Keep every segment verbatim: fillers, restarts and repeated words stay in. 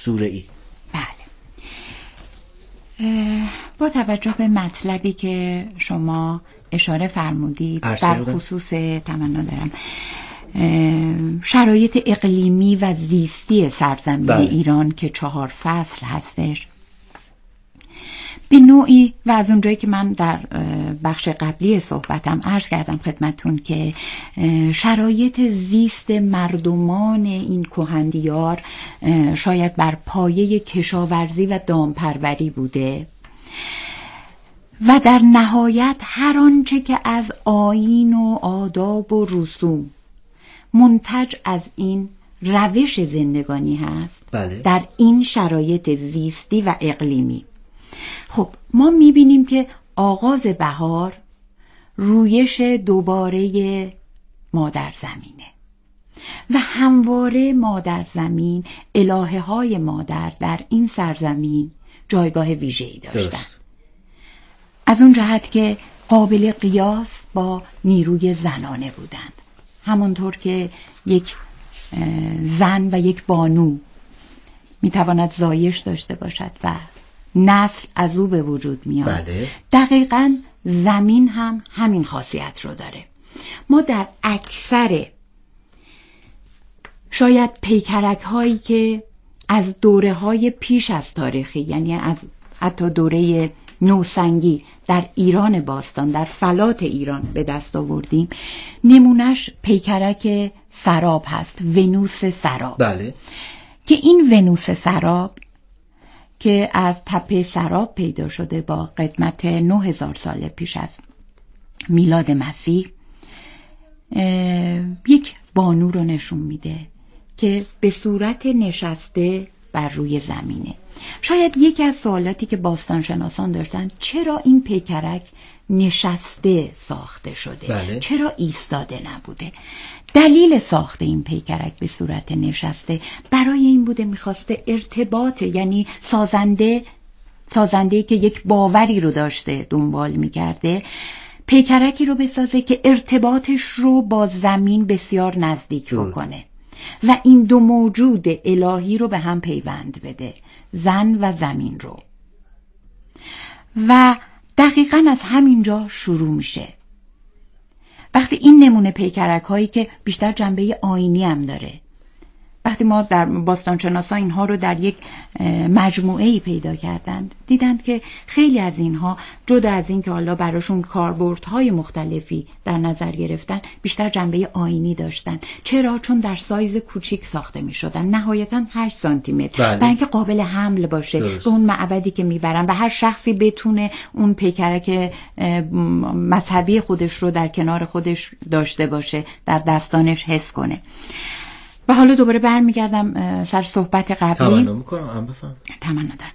اسطوره‌ای. بله. با توجه به مطلبی که شما اشاره فرمودید در خصوص تمنا دارم شرایط اقلیمی و زیستی سرزمین بله. ایران که چهار فصل هستش، به نوعی و از اونجایی که من در بخش قبلی صحبتم عرض کردم خدمتون که شرایط زیست مردمان این کهندیار شاید بر پایه کشاورزی و دامپروری بوده و در نهایت هر آنچه که از آیین و آداب و رسوم منتج از این روش زندگانی هست بله. در این شرایط زیستی و اقلیمی. خب ما میبینیم که آغاز بهار رویش دوباره مادر زمینه و همواره مادر زمین، الهه های مادر در این سرزمین جایگاه ویژه‌ای داشتن. از اون جهت که قابل قیاس با نیروی زنانه بودند، همانطور که یک زن و یک بانو میتواند زایش داشته باشد و نسل از او به وجود میاد بله. دقیقاً زمین هم همین خاصیت رو داره. ما در اکثر شاید پیکرک هایی که از دوره های پیش از تاریخی، یعنی از حتی دوره نوسنگی در ایران باستان، در فلات ایران به دست آوردیم، نمونش پیکرک سراب هست، ونوس سراب بله. که این ونوس سراب که از تپه سراب پیدا شده با قدمت نه هزار سال پیش از میلاد مسیح، یک بانو رو نشون میده که به صورت نشسته بر روی زمینه. شاید یکی از سوالاتی که باستانشناسان داشتن، چرا این پیکرک نشسته ساخته شده بله. چرا ایستاده نبوده؟ دلیل ساخت این پیکرک به صورت نشسته برای این بوده میخواسته ارتباط، یعنی سازنده سازنده‌ای که یک باوری رو داشته دنبال میکرده، پیکرکی رو بسازه که ارتباطش رو با زمین بسیار نزدیک بکنه و این دو موجود الهی رو به هم پیوند بده، زن و زمین رو. و دقیقاً از همینجا شروع میشه. وقتی این نمونه پیکرک هایی که بیشتر جنبه آیینی هم داره، وقتی ما در باستانشناسا اینها رو در یک مجموعه‌ای پیدا کردند، دیدند که خیلی از اینها جدا از این که حالا براشون کاربردهای مختلفی در نظر گرفتن، بیشتر جنبه آیینی داشتن. چرا؟ چون در سایز کوچیک ساخته می شدن، نهایتاً هشت سانتی متر، برای اینکه قابل حمل باشه درست. به اون معبدی که میبرن و هر شخصی بتونه اون پیکرک مذهبی خودش رو در کنار خودش داشته باشه، در دستانش حس کنه. و حالا دوباره برمیگردم سر صحبت قبلی. تمنا میکنم هم بفهم. تمنا دارم.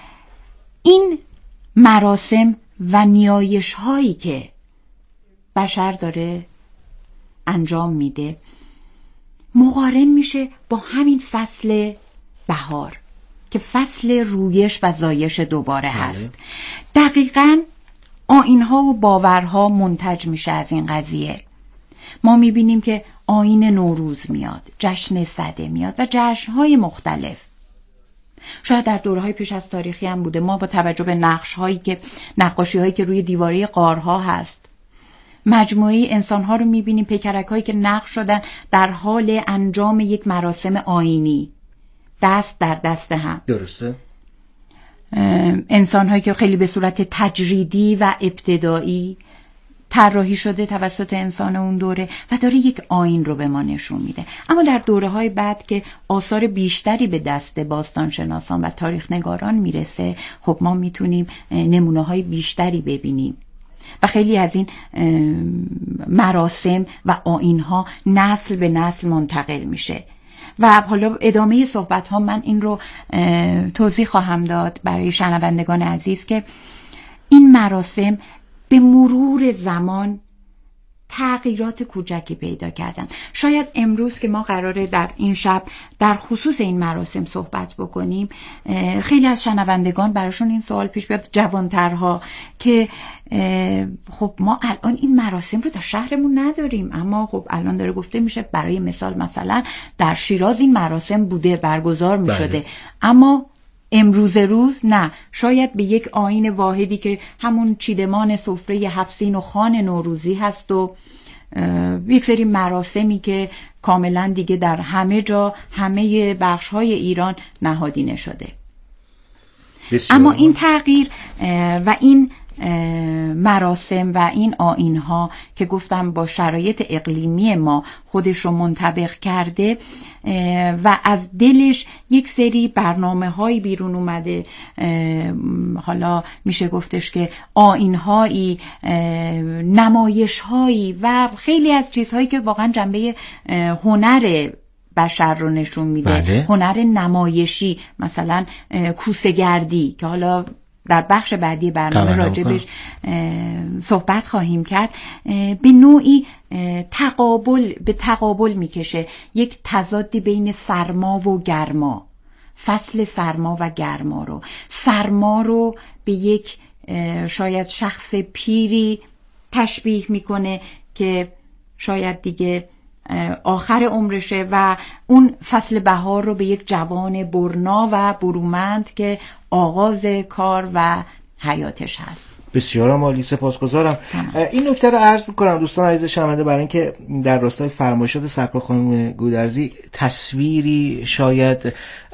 این مراسم و نیایش هایی که بشر داره انجام میده مقارن میشه با همین فصل بهار که فصل رویش و زایش دوباره هست. دقیقاً آیین‌ها و باورها منتج میشه از این قضیه. ما میبینیم که آیین نوروز میاد، جشن سده میاد و جشن‌های مختلف. شاید در دوره‌های پیش از تاریخی هم بوده. ما با توجه به نقش‌هایی که نقاشی‌هایی که روی دیواره غارها هست، مجموعه انسان‌ها رو می‌بینیم، پیکرک‌هایی که نقش شدن در حال انجام یک مراسم آیینی، دست در دست هم. درسته. انسان‌هایی که خیلی به صورت تجریدی و ابتدایی طراحی شده توسط انسان اون دوره و داره یک آیین رو به ما نشون میده. اما در دوره‌های بعد که آثار بیشتری به دست باستانشناسان و تاریخ نگاران میرسه، خب ما میتونیم نمونه‌های بیشتری ببینیم و خیلی از این مراسم و آیین‌ها نسل به نسل منتقل میشه. و حالا ادامه صحبت ها من این رو توضیح خواهم داد برای شنوندگان عزیز که این مراسم به مرور زمان تغییرات کوچکی پیدا کردن. شاید امروز که ما قراره در این شب در خصوص این مراسم صحبت بکنیم، خیلی از شنوندگان براشون این سوال پیش بیاد، جوانترها، که خب ما الان این مراسم رو در شهرمون نداریم، اما خب الان داره گفته میشه برای مثال مثلا در شیراز این مراسم بوده، برگزار میشده، اما امروز روز نه. شاید به یک آیین واحدی که همون چیدمان سفره هفت سین و خوان نوروزی هست و یک سری مراسمی که کاملا دیگه در همه جا، همه بخش‌های ایران نهادینه شده. اما این تغییر و این مراسم و این آیین‌ها که گفتم با شرایط اقلیمی ما خودش رو منطبق کرده و از دلش یک سری برنامه‌های بیرون اومده، حالا میشه گفتش که آیین‌هایی، نمایش‌هایی و خیلی از چیزهایی که واقعا جنبه هنر بشر رو نشون میده. بله. هنر نمایشی، مثلا کوسه‌گردی که حالا در بخش بعدی برنامه راجبش صحبت خواهیم کرد، به نوعی تقابل به تقابل میکشه، یک تضادی بین سرما و گرما، فصل سرما و گرما رو. سرما رو به یک شاید شخص پیری تشبیه میکنه که شاید دیگه آخر عمرشه، و اون فصل بهار رو به یک جوان برنا و برومند که آغاز کار و حیاتش هست. بسیار عالی، سپاسگزارم. این نکته رو عرض می‌کنم دوستان عزیز شنونده برای اینکه در راستای فرمایشات سرکار خانم گودرزی تصویری شاید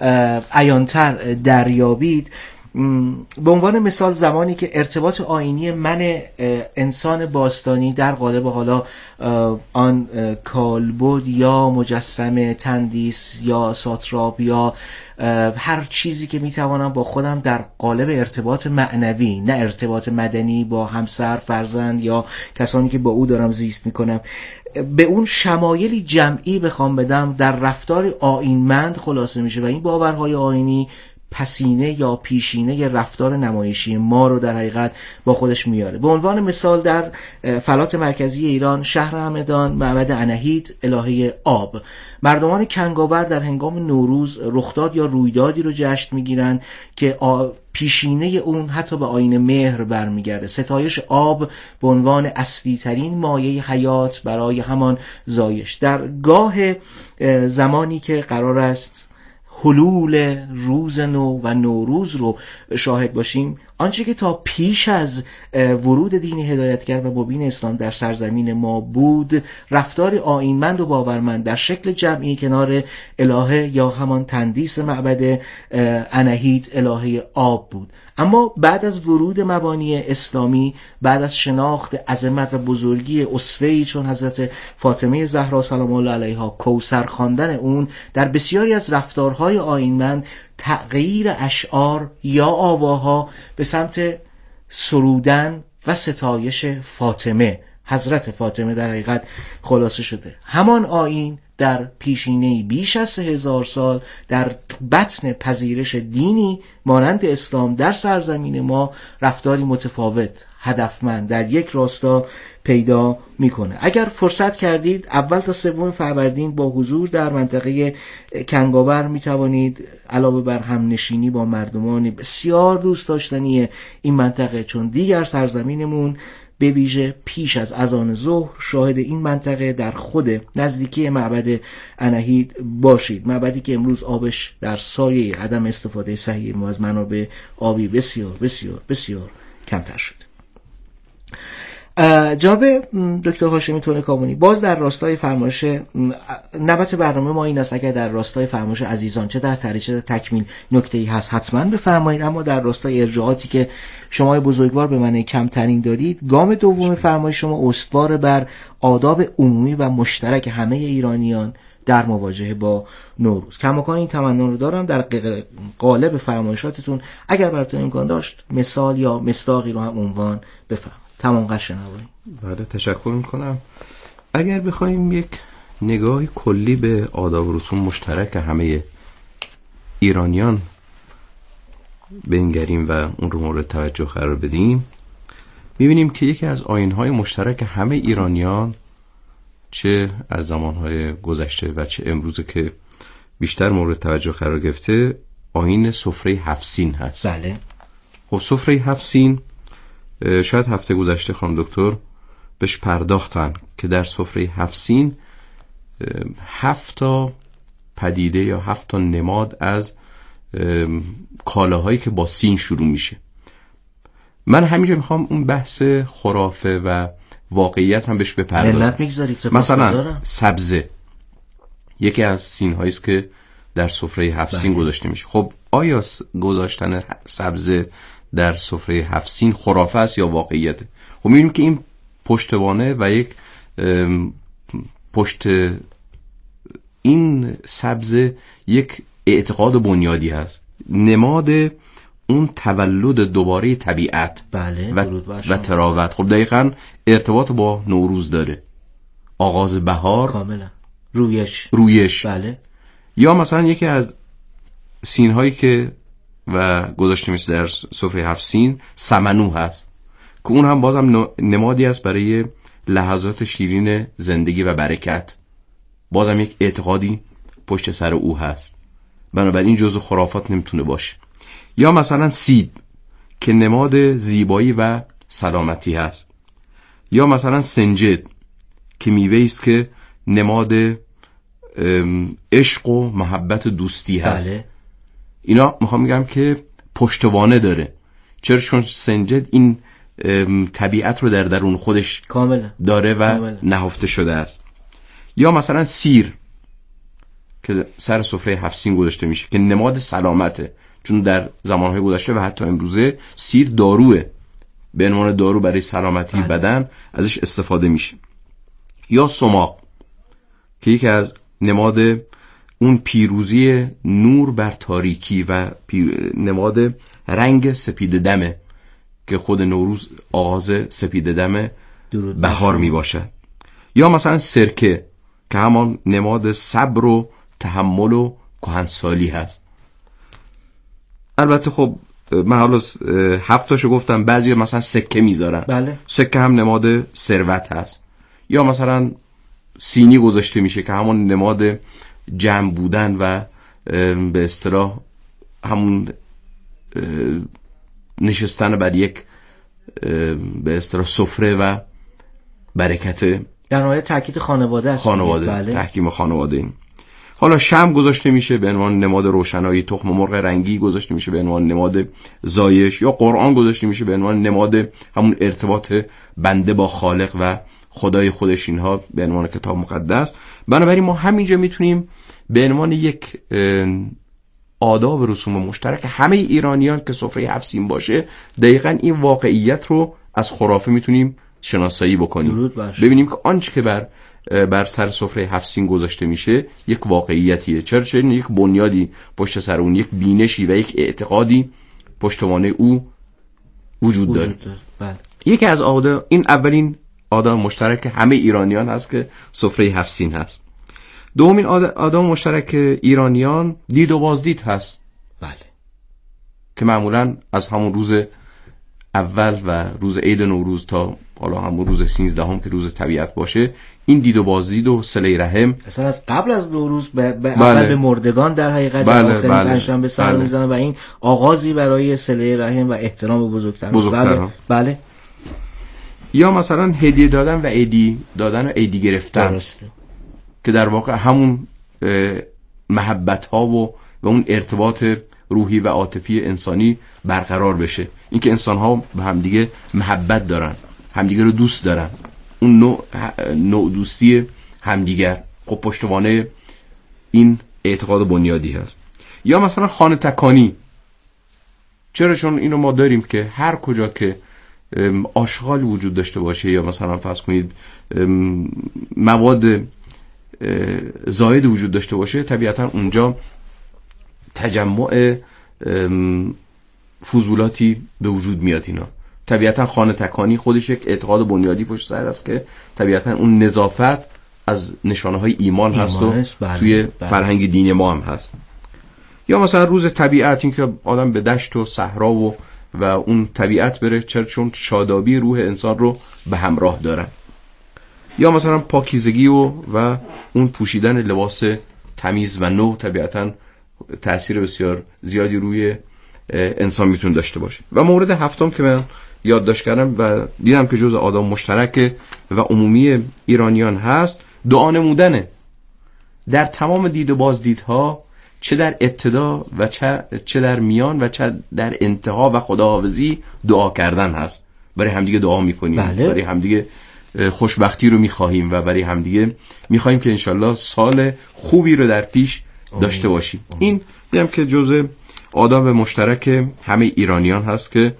عیان‌تر دریابید. به عنوان مثال زمانی که ارتباط آیینی من انسان باستانی در قالب حالا آن کالبد یا مجسمه، تندیس یا ساتراپ یا هر چیزی که میتوانم با خودم در قالب ارتباط معنوی، نه ارتباط مدنی با همسر، فرزند یا کسانی که با او دارم زیست میکنم، به اون شمایلی جمعی بخوام بدم، در رفتار آیینمند خلاصه میشه و این باورهای آیینی پسینه یا پیشینه رفتار نمایشی ما رو در حقیقت با خودش میاره. به عنوان مثال در فلات مرکزی ایران، شهر همدان، معبد انهیت الهه آب، مردمان کنگاور در هنگام نوروز رخداد یا رویدادی رو جشن میگیرن که پیشینه اون حتی به آیین مهر برمیگرده. ستایش آب به عنوان اصلی ترین مایه حیات برای همان زایش. در گاه زمانی که قرار است حلول روز نو و نوروز رو شاهد باشیم، آنچه که تا پیش از ورود دین هدایتگر و مبین اسلام در سرزمین ما بود، رفتار آیینمند و باورمند در شکل جمعی کنار الهه یا همان تندیس معبد انهیت الهه آب بود. اما بعد از ورود مبانی اسلامی، بعد از شناخت عظمت و بزرگی اسوه‌ای چون حضرت فاطمه زهرا سلام الله علیها، کوثر خواندن اون، در بسیاری از رفتارهای آیینمند تغییر اشعار یا آواها به سمت سرودن و ستایش فاطمه، حضرت فاطمه در حقیقت خلاصه شده. همان آیین در پیشینه‌ای بیش از سه هزار سال در بطن پذیرش دینی مانند اسلام در سرزمین ما رفتاری متفاوت، هدفمند در یک راستا پیدا میکنه. اگر فرصت کردید اول تا سوم فروردین با حضور در منطقه کنگاور میتوانید علاوه بر همنشینی با مردمان بسیار دوست داشتنی این منطقه، چون دیگر سرزمینمون به ویژه پیش از اذان ظهر شاهد این منطقه در خود نزدیکی معبد انهیت باشید. معبدی که امروز آبش در سایه عدم استفاده صحیح ما از منابع آبی بسیار بسیار بسیار کمتر شد. جناب دکتر هاشمی تونکابونی، باز در راستای فرمایش نوبت برنامه ما این است، اگر در راستای فرمایش عزیزان چه در تعریف چه در تکمیل نکته‌ای هست حتما بفرمایید، اما در راستای ارجاعاتی که شما بزرگوار به من کمترین دادید، گام دوم فرمایش شما استوار بر آداب عمومی و مشترک همه ایرانیان در مواجهه با نوروز. کماکان این تمنا رو دارم در قالب فرمایشاتتون اگر براتون امکان داشت مثال یا مصداقی رو هم عنوان بفرمایید. تمام قشنگایی. بله، تشکر میکنم. اگر بخوایم یک نگاه کلی به آداب و رسوم مشترک همه ایرانیان بنگریم و اون رو مورد توجه قرار بدیم، میبینیم که یکی از آیین‌های مشترک همه ایرانیان چه از زمانهای گذشته و چه امروزه که بیشتر مورد توجه قرار گرفته آیین سفره هفت سین هست. بله. خب سفره هفت سین شاید هفته گذشته خانم دکتر بهش پرداختن که در سفره هفت سین هفت تا پدیده یا هفت تا نماد از کالاهایی که با سین شروع میشه. من همینجا میخوام اون بحث خرافه و واقعیت هم بهش بپردازم. مثلا سبزه یکی از سین هایی است که در سفره هفت سین گذاشته میشه. خب آیا گذاشتن سبزه در سفره هفت سین خرافه است یا واقعیته؟ خب میبینیم که این پشتوانه و یک پشت این سبزه یک اعتقاد بنیادی هست، نماد اون تولد دوباره طبیعت. بله. و, و تراوت. خب دقیقاً ارتباط با نوروز داره، آغاز بهار، کاملا رویش رویش. بله. یا مثلا یکی از سین هایی که و گذاشته میشه در سفره هفت سین سمنو هست که اون هم بازم نمادی است برای لحظات شیرین زندگی و برکت، بازم یک اعتقادی پشت سر او هست، بنابراین جزو خرافات نمیتونه باشه. یا مثلا سیب که نماد زیبایی و سلامتی هست. یا مثلا سنجد که میوه است که نماد عشق و محبت دوستی هست. بله. اینا میخوام میگم که پشتوانه داره. چرا؟ چون سنجد این طبیعت رو در درون خودش کاملا داره و کاملا نهفته شده است. یا مثلا سیر که سر سفره هفت سین گذاشته میشه که نماد سلامته، چون در زمانهای گذشته و حتی امروزه سیر داروه، به عنوان دارو برای سلامتی بله. بدن ازش استفاده میشه. یا سماق که یکی از نماد اون پیروزی نور بر تاریکی و نماد رنگ سپید دمه که خود نوروز آغاز سپید دمه بهار می باشه. یا مثلا سرکه که همان نماد صبر و تحمل و کهنسالی هست. البته خب من حالا هفتاشو گفتم، بعضی مثلا سکه میذارن. بله. سکه هم نماد ثروت هست. یا مثلا سینی گذاشته میشه که همون نماد جمع بودن و به اصطلاح همون نشستن بر یک به اصطلاح سفره و برکت، در نهایت تاکید خانواده است. خانواده. بله. تحکیم خانواده این. حالا شمع گذاشته میشه به عنوان نماد روشنایی، تخم مرغ رنگی گذاشته میشه به عنوان نماد زایش، یا قرآن گذاشته میشه به عنوان نماد همون ارتباط بنده با خالق و خدای خودش، اینها به عنوان کتاب مقدس. بنابراین ما همینجا میتونیم به عنوان یک آداب و رسوم مشترک همه ایرانیان که سفره هفت سین باشه، دقیقاً این واقعیت رو از خرافه میتونیم شناسایی بکنیم، ببینیم که آنچه که بر بر سر سفره هفت سین گذاشته میشه یک واقعیتیه. چرا؟ چون یک بنیادی پشت سر اون، یک بینشی و یک اعتقادی پشتوانه او وجود داره. بله. یکی از آداب، این اولین آداب مشترک همه ایرانیان هست که سفره هفت سین هست. دومین آداب مشترک ایرانیان دید و بازدید هست. بله. که معمولاً از همون روز اول و روز عید نوروز تا حالا همون روز سیزدهم که روز طبیعت باشه، این دید و بازدید و صله رحم اصلا از قبل از نوروز به بله. اول به مردگان در حقیقت بله. آخرین بله. پنجشنبه سر بله. میزنه و این آغازی برای صله رحم و احترام به بزرگتران. بزرگتران. بله. بله. یا مثلا هدیه دادن و عیدی دادن و عیدی گرفتن. درسته. که در واقع همون محبت ها و و اون ارتباط روحی و عاطفی انسانی برقرار بشه، اینکه انسان ها به همدیگه محبت دارن، همدیگه رو دوست دارن، اون نوع, نوع دوستی همدیگر خب پشتوانه این اعتقاد بنیادی هست. یا مثلا خانه تکانی. چرا؟ چون اینو ما داریم که هر کجا که آشغال وجود داشته باشه یا مثلا فرض کنید مواد زائد وجود داشته باشه، طبیعتا اونجا تجمع فضولاتی به وجود میاد. اینا طبیعتا خانه تکانی خودش یک اعتقاد بنیادی پشت سر است که طبیعتا اون نظافت از نشانه های ایمان, ایمان هست و بله. توی بله. فرهنگ دین ما هم هست. یا مثلا روز طبیعت، این که آدم به دشت و صحرا و و اون طبیعت بره، چرا؟ چون شادابی روح انسان رو به همراه دارن. یا مثلا پاکیزگی و و اون پوشیدن لباس تمیز و نو طبیعتاً تأثیر بسیار زیادی روی انسان میتونه داشته باشه. و مورد هفتم که من یادداشت کردم و دیدم که جزء عادات مشترک و عمومی ایرانیان هست، دعا نمودنه. در تمام دید و بازدیدها، چه در ابتدا و چه, چه در میان و چه در انتها و خداحافظی، دعا کردن هست. برای همدیگه دعا میکنیم، بله. برای همدیگه خوشبختی رو میخواهیم و برای همدیگه میخواهیم که انشالله سال خوبی رو در پیش داشته باشیم. این دیدم که جزء آداب مشترک همه ایرانیان هست که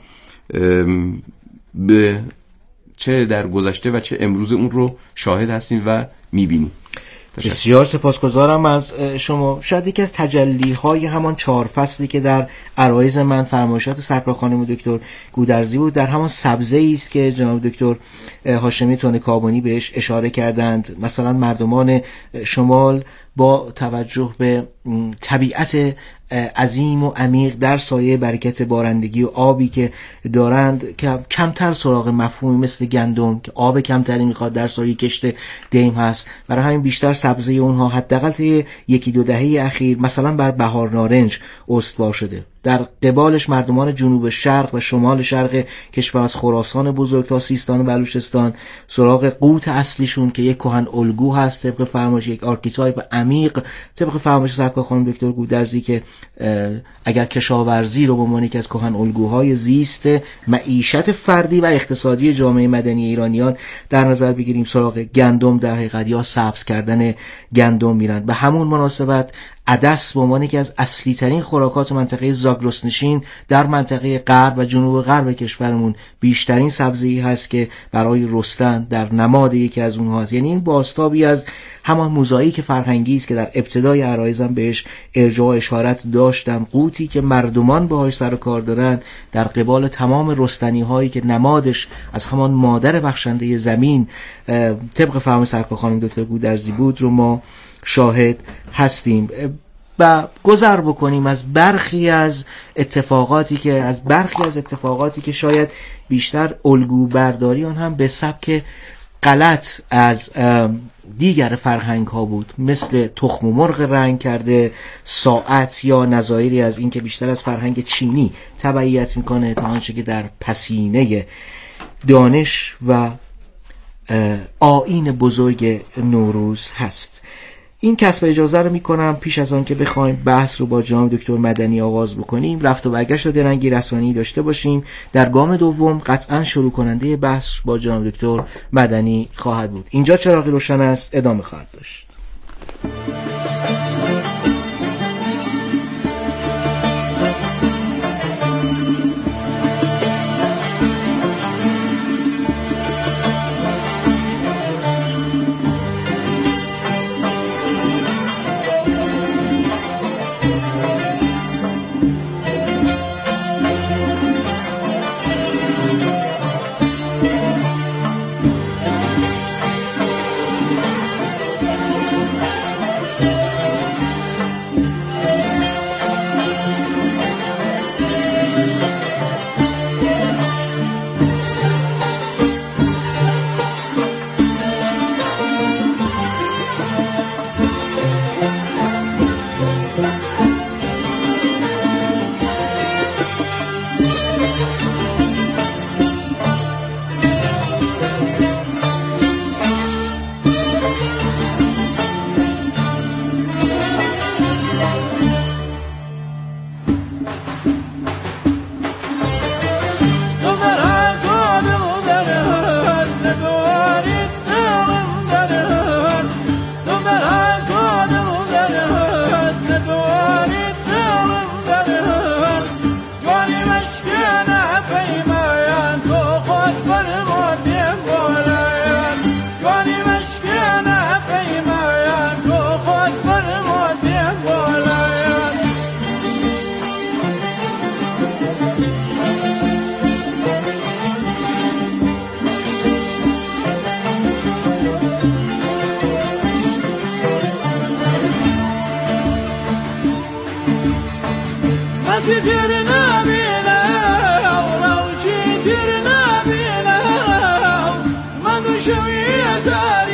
به چه در گذشته و چه امروز اون رو شاهد هستیم و میبینیم. بسیار سپاسگزارم از شما. شاید یکی از تجلی‌های همان چهار فصلی که در عرایض من فرمایشات سرکار خانم دکتر گودرزی بود، در همان سبزه‌ای است که جناب دکتر هاشمی تونکابانی بهش اشاره کردند. مثلا مردمان شمال با توجه به طبیعت عظیم و عمیق در سایه برکت بارندگی و آبی که دارند که کمتر سراغ مفهومی مثل گندم که آب کمتری میخواد در سایه کشت دیم هست، برای همین بیشتر سبزی اونها حداقل طی یکی دو دهه اخیر مثلا بر بهار نارنج استوار شده. در قبالش مردمان جنوب شرق و شمال شرق کشور از خراسان بزرگ تا سیستان و بلوچستان سراغ قوت اصلیشون که یک کهن الگو هست طبق فرمایش یک آرکیتایپ عمیق طبق فرمایش سرکار خانم دکتر گودرزی که اگر کشاورزی رو به عنوان یکی از کهن الگوهای زیست معیشت فردی و اقتصادی جامعه مدنی ایرانیان در نظر بگیریم، سراغ گندم در حقیقت یا سبز کردن گندم میرن. به همون مناسبت عدس به عنوان یکی از اصلی ترین خوراکات منطقه زاگرس نشین در منطقه غرب و جنوب غرب کشورمون بیشترین سبزی هست که برای رستن در نماد یکی از اونها هست. یعنی این بازتابی از همان موزاییک فرهنگی است که در ابتدای عرایزم بهش ارجاع اشارت داشتم، قوتی که مردمان باهاش سر و کار دارن در قبال تمام رستنی هایی که نمادش از همان مادر بخشنده زمین طبق فهم سرکار خانم دکتر گودرزی بود رو ما شاهد هستیم. و گذر بکنیم از برخی از اتفاقاتی که از برخی از اتفاقاتی که شاید بیشتر الگو برداری آن هم به سبک غلط از دیگر فرهنگ ها بود، مثل تخم مرغ رنگ کرده، ساعت یا نظایری از این که بیشتر از فرهنگ چینی تبعیت میکنه تا آنچه که در پسینه دانش و آیین بزرگ نوروز هست. این کسب اجازه رو میکنم پیش از آن که بخوایم بحث رو با جناب دکتر مدنی آغاز بکنیم رفت و برگشت درنگی رسانی داشته باشیم. در گام دوم قطعا شروع کننده بحث با جناب دکتر مدنی خواهد بود. اینجا چراغی روشن است، ادامه خواهد داشت. شوية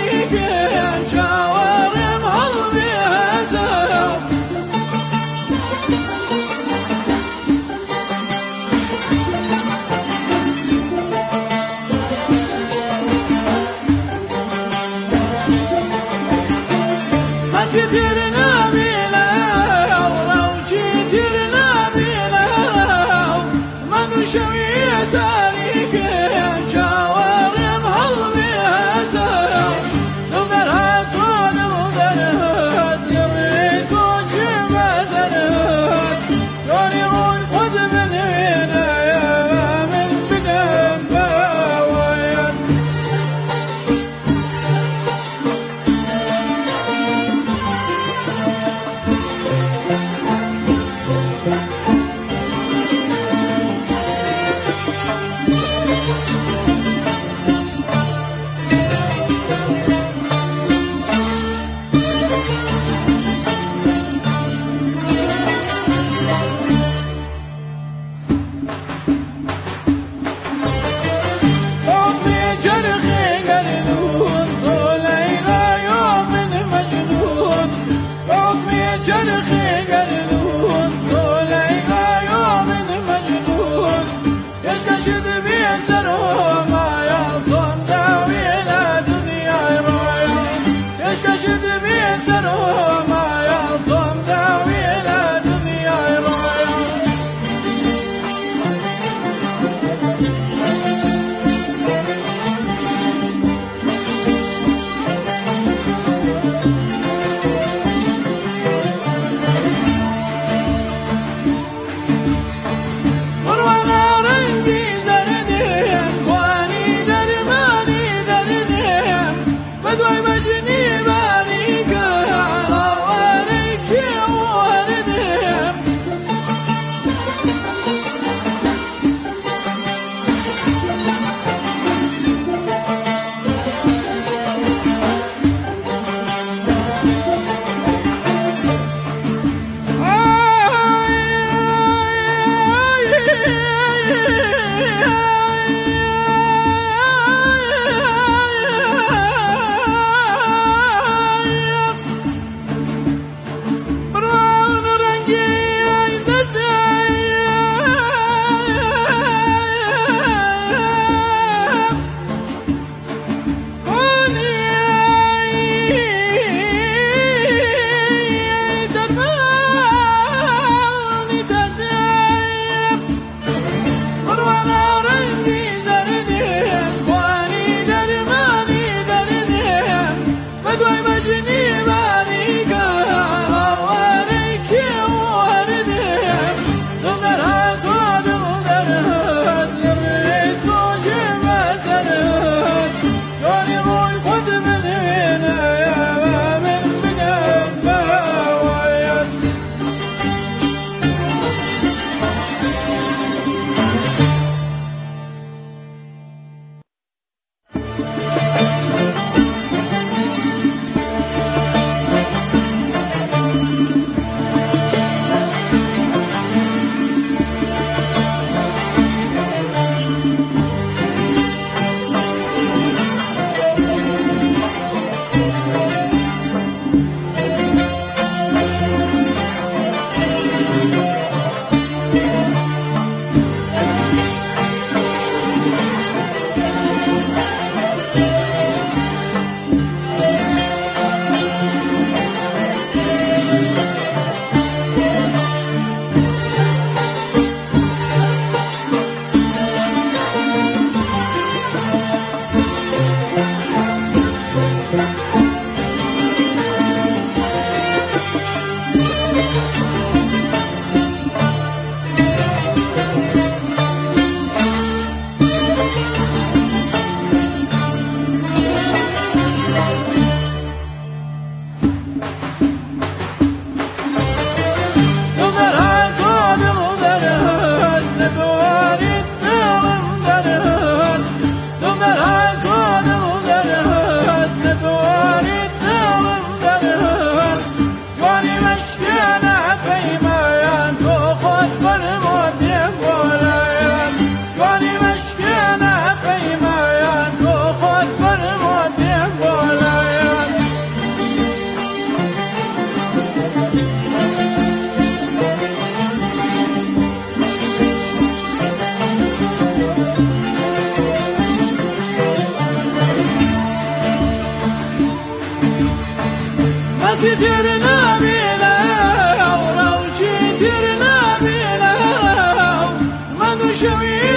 شوي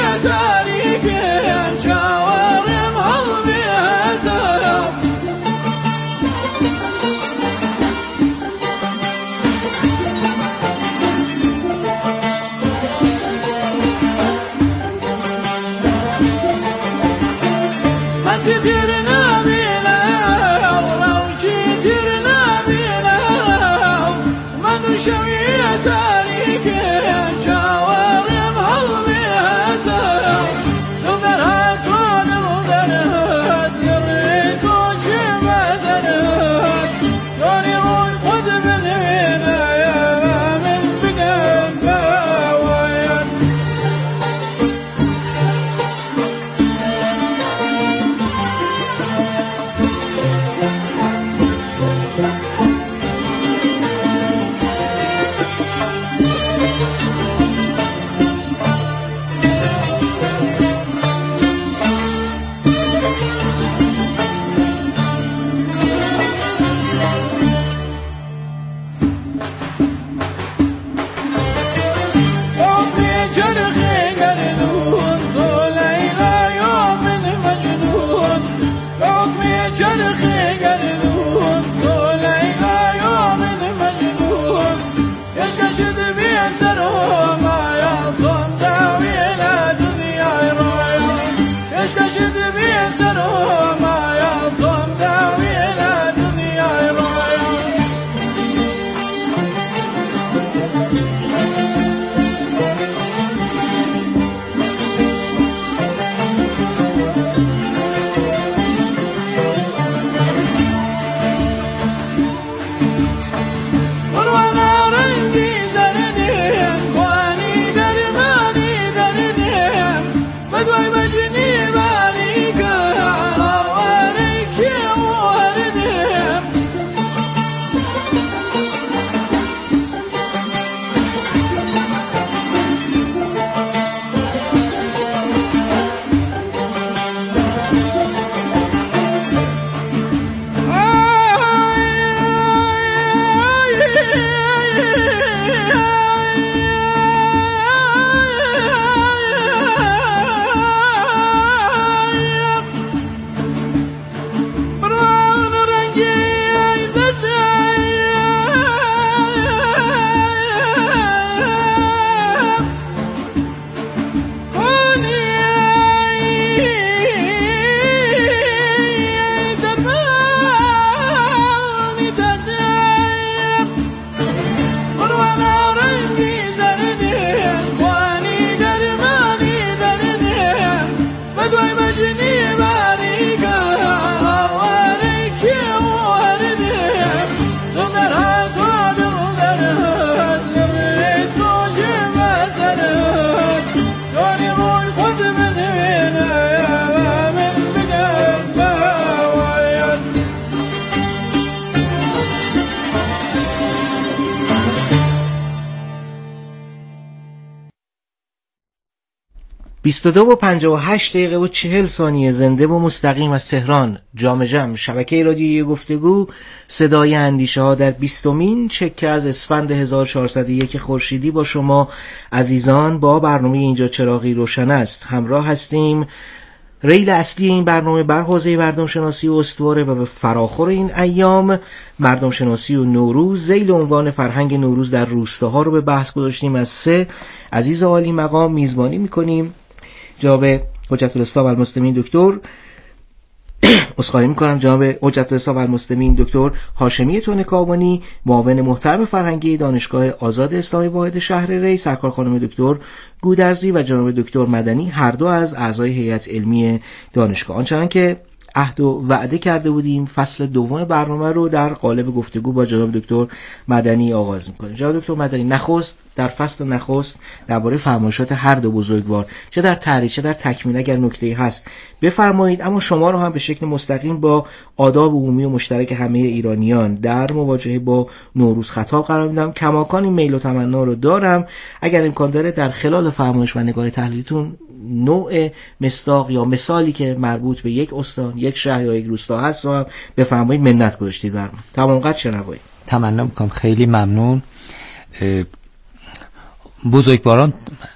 بیست و دو و پنجاه و هشت دقیقه و چهل ثانیه زنده و مستقیم از تهران، جام جم، شبکه رادیویی گفتگو، صدای اندیشه ها در بیستمین چکه از اسفند هزار و چهارصد و یک خورشیدی با شما عزیزان با برنامه اینجا چراغی روشن است همراه هستیم. ریل اصلی این برنامه بر حوزه مردم شناسی و استواره و به فراخور این ایام مردم شناسی و نوروز ذیل عنوان فرهنگ نوروز در روستاها رو به بحث گذاشتیم. از سه عزیز عالی مقام میزبانی میکنیم. جناب حجت الاسلام المسلمین دکتر اسخای میکنم جناب حجت الاسلام المسلمین دکتر هاشمی تونکابانی، معاون محترم فرهنگی دانشگاه آزاد اسلامی واحد شهر ری، سرکار خانم دکتر گودرزی و جناب دکتر مدنی، هر دو از اعضای هیئت علمی دانشگاه. آنچنان که عهد و وعده کرده بودیم فصل دوم برنامه رو در قالب گفتگو با جناب دکتر مدنی آغاز می‌کنیم. جناب دکتر مدنی، نخست در فصل نخست درباره فرمایشات هر دو بزرگوار چه در تعریض چه در تکمیل اگر نکته‌ای هست بفرمایید، اما شما رو هم به شکل مستقیم با آداب عمومی و مشترک همه ایرانیان در مواجهه با نوروز خطاب قرار میدم. کماکان این میل و تمنا رو دارم اگر امکان داره در خلال فرمایش و نگاه تحلیلیتون نوع مصداق یا مثالی که مربوط به یک استان، یک شهر یا یک روستا هست رو هم بفرمایید. منت گذاشتید بر من. تمام قد شنوایی. تمنا میکنم. خیلی ممنون. بزرگواران